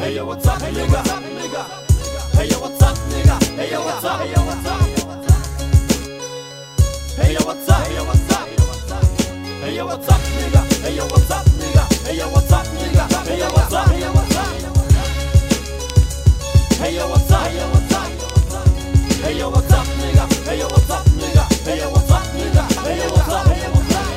Hey yo, what's up, nigga? Hey yo, what's up, nigga? Hey yo, what's up? Hey yo, what's up? Hey yo, what's up? Hey yo, what's up? Hey yo, what's up, nigga? Hey yo, what's up, nigga? Hey yo, what's up, nigga? Hey yo, what's up? Hey yo, what's up? Hey yo, what's up? Hey yo, what's up? Hey yo, what's up, nigga? Hey yo, what's up, nigga? Hey yo, what's up, nigga? Hey yo, what's up? Hey yo, what's up?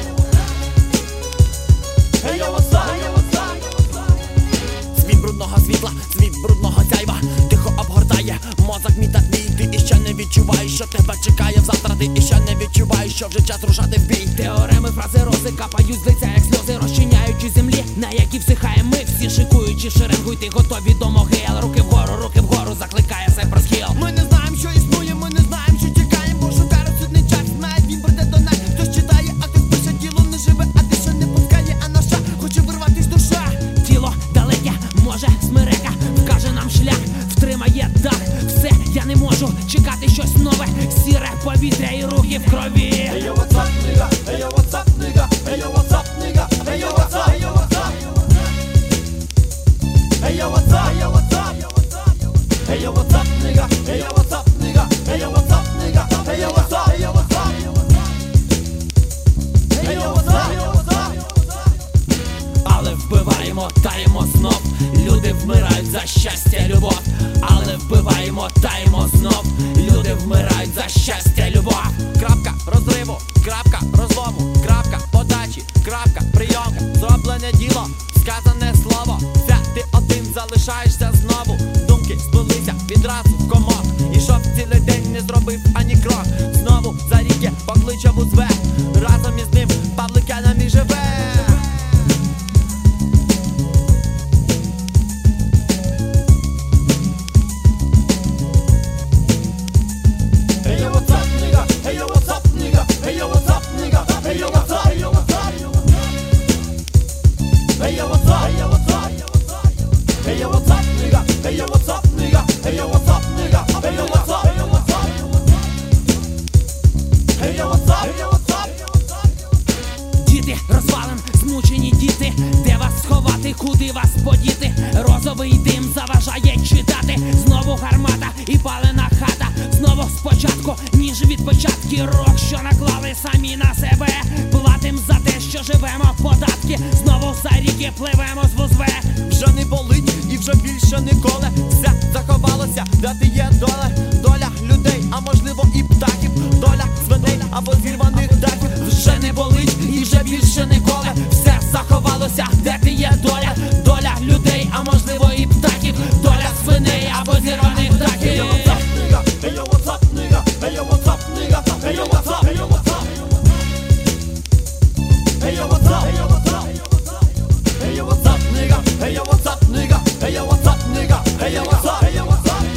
Hey yo, what's up? Hey yo, what's up? Світ брудного світла, світ брудного сяйва тихо обгортає мозок мій та твій. Ти іще не відчуваєш, що тебе чекає завтра. Ти іще не відчуваєш, що вже час рушати в бій. Теореми, фрази, рози капають з лиця, як сльози, розчиняючи землі, на якій всихаєм ми всі, шикуючи шеренгу. Й ти готові до могил. Руки вгору, закликає Cypress Hill. Ми не знаємо, що існує, ми не знаємо, що чекаємо, бо шукає розсудний час. Знає, він прийде до нас. Хтось читає, а хтось пише, тіло не живе, а дише не пускає, а наша хоче вирватись душа. Тіло далеке, може смерека, вкаже нам шлях, втримає дах. Все, я не можу чекати щось нове, сіре повітря і руки в крові. Hey yo, what's up, nigga? Hey yo, what's up, nigga? Hey yo, what's up, nigga? Hey yo, what's up? Hey yo, what's up? Hey yo, what's up? Hey yo, what's up? Hey yo, what's up, nigga? Hey yo, what's up, nigga? Hey yo, what's up, nigga? Hey yo, what's up? Hey yo, what's up? Hey yo, what's up? Hey yo, what's up? Але вбиваємо, таємо знов. Люди вмирають за щастя, любов. Але вбиваємо, таємо знов. Люди вмирають за щастя, любов. Крапка розриву, крапка розлому, крапка подачі, крапка прийомка. Зроблене діло, сказане слово. Все, ти один залишаєшся знову. Думки сплелися відразу в комок. Ішов цілий день, не зробив ані крок. Знову за ріки покличе в узве. Разом із ним павликянам і живе. Hey yo, what's up, nigga? Hey yo, what's up, nigga? Hey yo, what's up, nigga? Hey yo, what's up? Hey yo, what's up? Hey yo, what's up? Hey yo, what's up? Hey yo, what's up, nigga? Hey yo, what's up, nigga? Hey yo, what's up, nigga? Hey yo, what's up? Hey yo, what's up? Hey yo, what's up? Hey yo, what's up? Діти розвален, змучені діти. Де вас сховати, куди вас подіти? Розовий дим заважає читати. Знову гармата і палена хата. Знову спочатку, ніж від початки. Рок, що наклали самі на себе. Платим за те, що живемо, податки. Знову за ріки пливемо з вузве. Вже не болить і вже більше ніколи. Все заховалося, де ти є доле. Доля людей, а можливо і птахів. Доля свиней або зірваних дахів. Вже не болить і вже більше ніколи. Все заховалося, де ти є доля. Доля людей, а можливо і птахів. Доля свиней або зірваних дахів. Hey yo, what's up, nigga? Hey yo, what's up, nigga? Hey yo, what's up? Hey yo, what's up? Hey yo, what's up? Hey yo, what's up? Hey yo, what's up, nigga? Hey yo, what's up, nigga? Hey yo, what's up, nigga? Hey yo, what's up? Hey yo, what's up?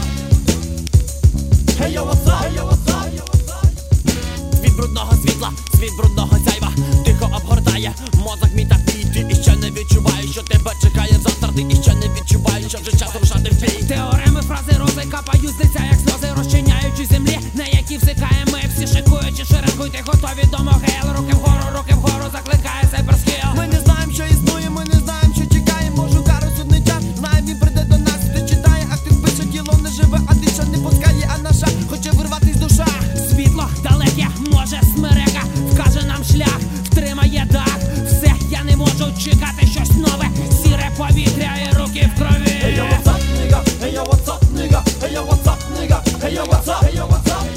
Hey yo, what's up? Hey yo, what's up? Світ брудного світла, світ брудного сяйва тихо обгортає мозок мій та твій. Ти іще не відчуваєш, що тебе чекає завтра. Ти іще не відчуваєш, що вже час рушати в бій. Теореми, фрази, рози капають з лиця, як сльози, розчиняючи землі, на якій всикаємо ми всі, шикуючи шеренгу. Й ти готові до могил. Руки вгору, закликає Cypress Hill. Ми не знаємо, що існує, ми не знаємо, що чекаємо, бо шукає розсудний час. Знає, він прийде до нас. Хтось читає, а хтось пише, тіло не живе, а дише не пускає, а наша хоче вирватись душа. Світло далеке, може смерека, вкаже нам шлях, втримає дах. Все, я не можу чекати щось нове, сіре повітря і руки в крові. Hey yo, what's up, nigga? Hey yo, what's up, nigga? Hey yo, what's up, nigga? Hey yo, what's up? Hey yo, what's up?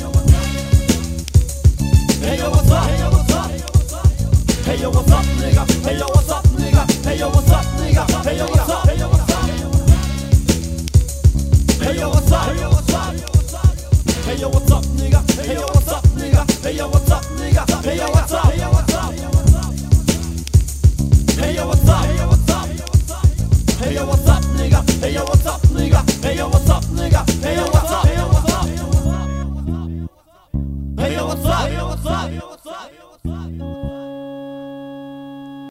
Hey yo, what's up? Hey yo, what's up? Hey yo, what's up, nigga? Hey yo, what's up, nigga? Hey yo, what's up, nigga? Hey yo, what's up? Hey yo, what's up? Hey yo, what's up? Hey yo, what's up? Hey yo, what's up, nigga? Hey yo, what's up, nigga? Hey yo, what's up, nigga? Hey yo, what's up?